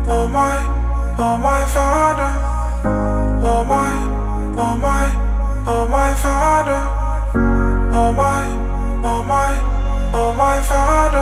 Father. Oh my Father. Oh my Father.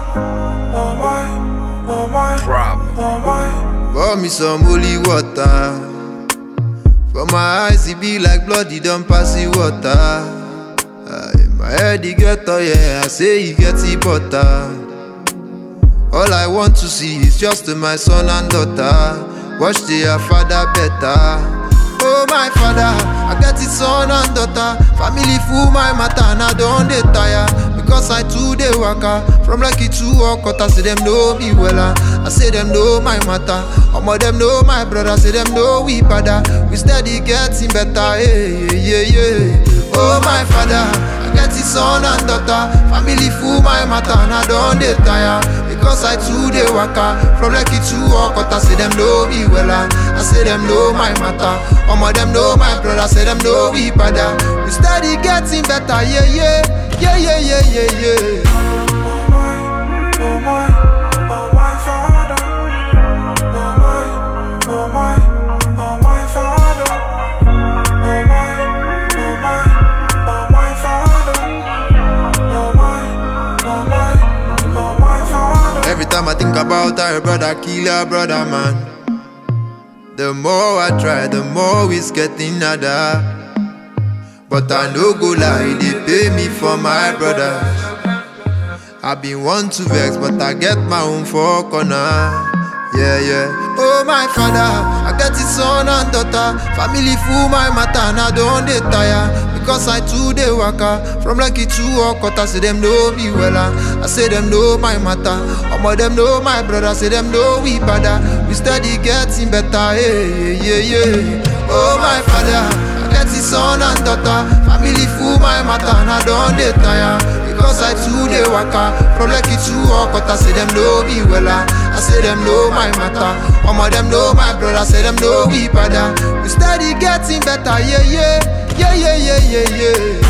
Oh my. Pour me some holy water. For my eyes it be like blood, it don't pass the water. My head it get yeah, I say it get the butter. All I want to see is just my son and daughter. Watch their father better. Oh my Father, I get it son and daughter. Family full my matter and I don't dey tire. Because I too dey waka from Lucky to Okota. Say them know me well, I say them know my matter. Omo them know my brother, say them know we father. We steady getting better, yeah. Oh my Father, I get it son and daughter. Family full my matter and I don't dey tire. Because I too dey waka from Lucky to Okota. Say them know me well, I say them know my matter. Omo them know my brother, say them know we father. We steady getting better, yeah. Oh my Father. Oh my Father. Oh my Father. Oh my Father. Every time I think about her brother, kill her brother, man. The more I try, the more it's getting harder. But I no go lie, they pay me for my brothers. I been want to vex, but I get my own for corner. Yeah. Oh my Father, I get it son and daughter. Family full my matter and I don't dey tire. Because I too dey waka from Lucky to Okota. Say them know me well, I say them know my matter. Omo them know my brother, say them know we father. We steady getting better, yeah. Oh my Father, I get it son and daughter. Family full my matter and I don't dey tire. Because I too dey waka from Lucky to Okota. Say them know me well, I say them know my matter. Omo them know my brother, say them know we father. We steady getting better, yeah.